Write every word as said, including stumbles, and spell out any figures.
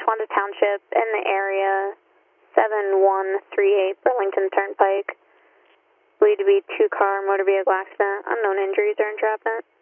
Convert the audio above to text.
Towanda Township in the area, seven one three eight Burlington Turnpike. Believed to be two-car motor vehicle accident. Unknown injuries or entrapment.